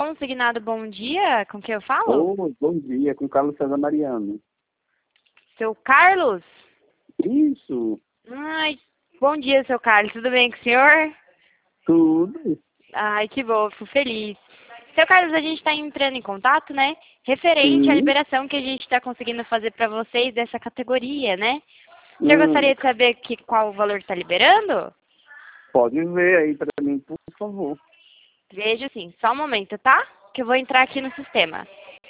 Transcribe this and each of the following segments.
Consignado, bom dia. Com quem eu falo? Bom dia, com Carlos César Mariano. Seu Carlos? Isso, Ai, bom dia, seu Carlos. Tudo bem com o senhor? tudo. Ai, que bom, fico feliz. Seu Carlos, a gente está entrando em contato, né? Referente à Sim. liberação que a gente está conseguindo fazer para vocês dessa categoria, né? O senhor gostaria de saber qual o valor está liberando? Pode ver aí para mim, por favor. Vejo sim, só um momento, tá? Que eu vou entrar aqui no sistema.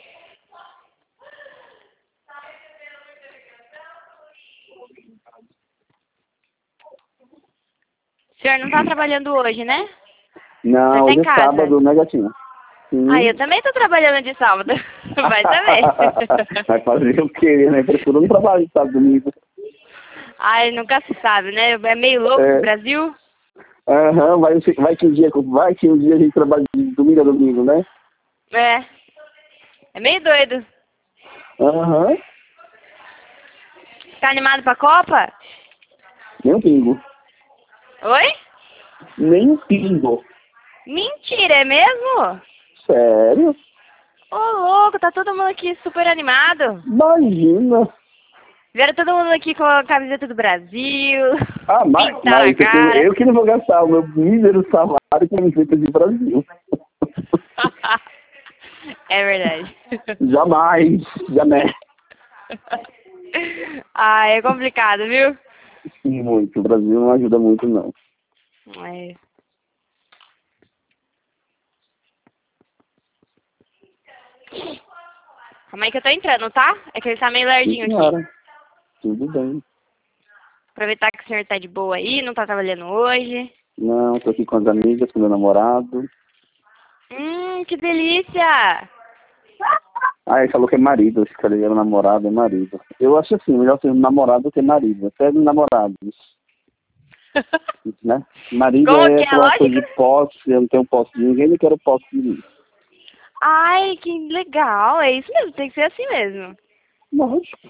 O senhor não está trabalhando hoje, né? Não, Você tá hoje em é casa? sábado, né, gatinha? Sim. Ah, eu também tô trabalhando de sábado. Vai saber. Vai fazer o quê, né? Prefiro não trabalhar de sábado domingo. Ai, nunca se sabe, né? É meio louco É. o Brasil. Aham, vai que um dia a gente trabalha de domingo a domingo, né? É. É meio doido. Aham, Tá animado pra Copa? nem um pingo. Oi? Nem um pingo. Mentira, é mesmo? Sério? Ô, louco, tá todo mundo aqui super animado. Imagina. Vieram todo mundo aqui com a camiseta do Brasil. Ah, mas Pintaram a cara. eu que não vou gastar o meu mísero salário com camiseta de Brasil. É verdade. Jamais, jamais. Ah, é complicado, viu? Muito. O Brasil não ajuda muito, não. É. Calma aí que eu tô entrando, tá? É que ele tá meio Sim, lerdinho aqui. senhora. Tudo bem. Aproveitar que o senhor tá de boa aí, não tá trabalhando hoje. Não, tô aqui com as amigas, com meu namorado. Que delícia! Ah, ele falou que é marido, esse cara era namorado, é marido. Eu acho assim, melhor ser namorado do que marido. Até namorados. Né? Marido Como é que é a aquela coisa lógica? de posse, eu não tenho posse de ninguém, nem quero posse de mim. Ai, que legal. É isso mesmo, tem que ser assim mesmo. Lógico.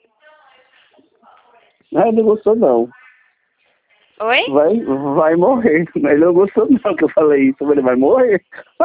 Ah, ele não gostou não. Oi? Vai morrer. Mas ele não gostou não que eu falei isso, ele vai morrer.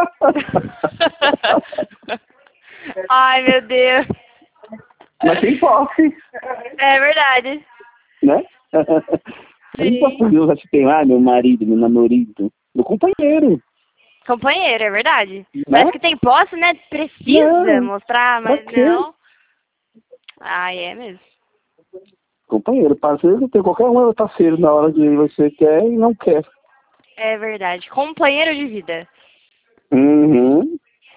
Ai, meu Deus. Mas tem posse, É verdade. né? Eu não posso Sim. fazer você tem lá, meu marido, meu namorado, meu companheiro, Companheiro, é verdade. né? Parece que tem posse, né? Precisa Não, mostrar, pra mas quê? não. Ai, é mesmo. Companheiro, parceiro, tem qualquer um é parceiro na hora que você quer e não quer. É verdade. Companheiro de vida. Uhum.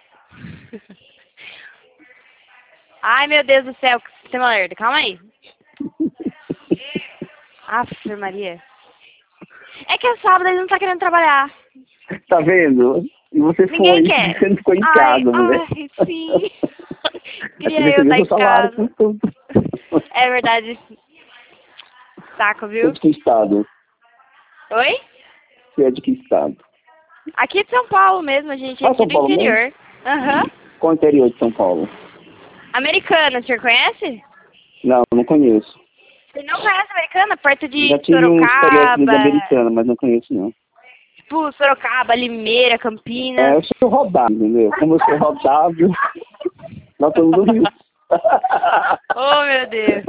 Ai, meu Deus do céu, que sistema lerdo. Calma aí. Aff, Maria. É que é sábado, ele não tá querendo trabalhar. Tá vendo? E você Ninguém foi, quer. você não ficou em Ai, casa, mulher. ai, sim. Aí você Queria eu recebeu estar seu em salário casa. com tudo. É verdade. Saco, Você é viu? de que estado? Oi? Você é de que estado? Aqui de São Paulo mesmo, a gente é Ah, aqui São do Paulo mesmo? interior. Aham. Qual o interior de São Paulo? Americana, o senhor conhece? Não conheço. Você não conhece Americana? Perto Já de tive uma experiência de Sorocaba. americana, mas não conheço, não. Tipo, Sorocaba, Limeira, É, Campinas. eu sou rodado, entendeu? Como eu sou rodado, nós estamos do Rio. Oh, meu Deus.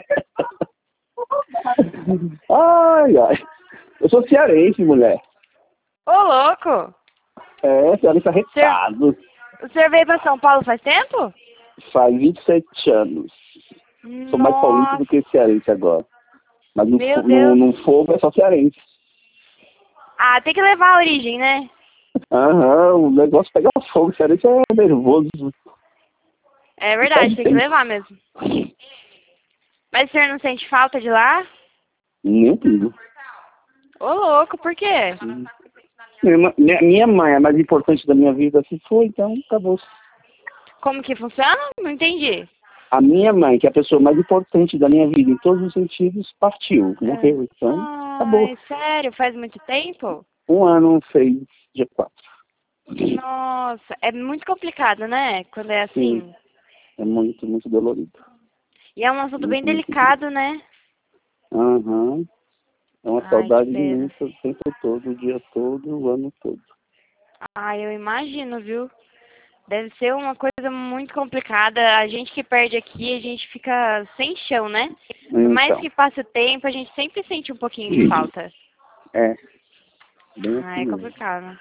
Ai, ai. Eu sou cearense, mulher. Ô, louco. É, cearense O senhor, arretado. o senhor veio pra São Paulo faz tempo? Faz 27 anos. Sou mais paulista do Nossa, que cearense agora. Mas meu Deus. no fogo é só cearense. Ah, tem que levar a origem, né? Aham, o negócio é pegar fogo, cearense é nervoso. É E verdade, perde tem que tempo. levar mesmo. Mas o senhor não sente falta de lá? Nem um pingo. Ô, louco, por quê? Minha mãe é a mais importante da minha vida, se foi, então acabou. Como que funciona? Não entendi. A minha mãe, que é a pessoa mais importante da minha vida em todos os sentidos, partiu, É. morreu. Então, acabou. Ai, sério? Faz muito tempo? Um ano fez dia 4. Nossa, é muito complicado, né? Quando é Sim, assim. é muito, muito dolorido. E é um assunto bem Muito, muito delicado, né? Aham. É uma Ai, que saudade pena. imensa o tempo todo, o dia todo, o ano todo. Ai, eu imagino, viu? Deve ser uma coisa muito complicada. A gente que perde aqui, a gente fica sem chão, né? Por mais Então, que passe o tempo, a gente sempre sente um pouquinho de falta. é. Bem Ah, assim é mesmo. complicado.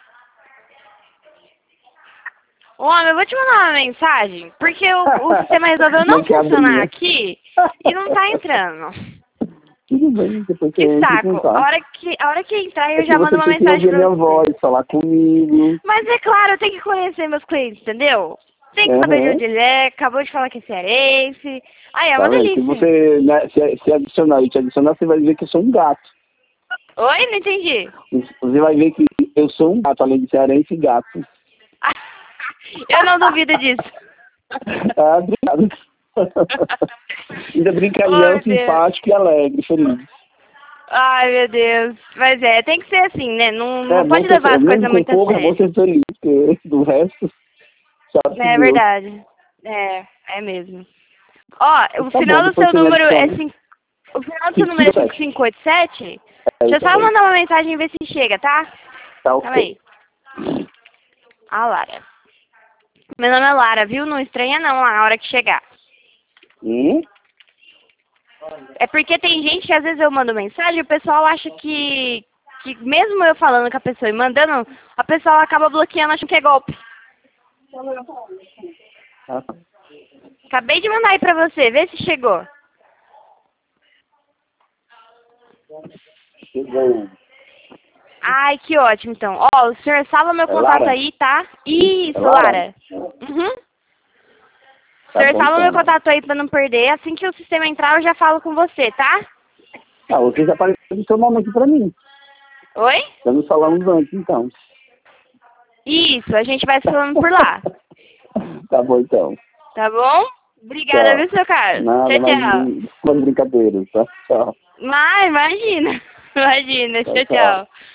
Ô, homem, eu vou te mandar uma mensagem, porque o sistema resolveu não Não quer abrir, funcionar né? aqui e não tá entrando. Tudo bem, depois você Que entra em saco. contato. A hora que entrar, É eu que já mando você uma tem que mensagem ouvir a pra minha você. voz, falar comigo. Mas é claro, eu tenho que conhecer meus clientes, entendeu? Tem que saber de Aham. onde ele é, acabou de falar que é cearense. Aí é Tá uma vendo? Se delícia. você né, se adicionar e te adicionar, você vai ver que eu sou um gato. Oi, não entendi. Você vai ver que eu sou um gato, além de cearense e gato. Eu não duvido disso. Ah, obrigado. Ainda Oh, brincalhão, meu Deus. simpático e alegre, feliz. Ai, meu Deus. Mas tem que ser assim, né? Não, É não bom pode ser, levar as mesmo coisas com muito a pouco, é bom sério. ser feliz, porque do resto, sabe-se É Deus. verdade. É mesmo. Ó, o Tá final bom, do depois seu você me número é adiciona. O final do seu número é 57. 5587? É Deixa eu isso só aí. mandar uma mensagem e ver se chega, tá? Tá Calma ok. aí. Ah, Lara. Meu nome é Lara, viu? Não estranha não lá na hora que chegar. É porque tem gente que às vezes eu mando mensagem e o pessoal acha que mesmo eu falando com a pessoa e mandando, a pessoa acaba bloqueando, achando que é golpe. Ah, Acabei de mandar aí pra você, vê se chegou. chegou. Ai, que ótimo, então. Ó, o senhor salva meu É contato Lara? aí, tá? É Isso, Lara? Lara. Uhum. O Tá senhor bom, salva meu então. contato aí pra não perder. Assim que o sistema entrar, eu já falo com você, tá? Ah, você já apareceu o seu nome aqui pra mim. Oi? Já nos falamos antes, então. Isso, a gente vai se falando por lá. Tá bom, então. Tá bom? Obrigada, Tchau. viu, seu Carlos? Nada, Tchau, mais tchau. umas brincadeiras, tá? Tchau. Mas, imagina. Imagina. Tchau, Tchau, tchau. tchau.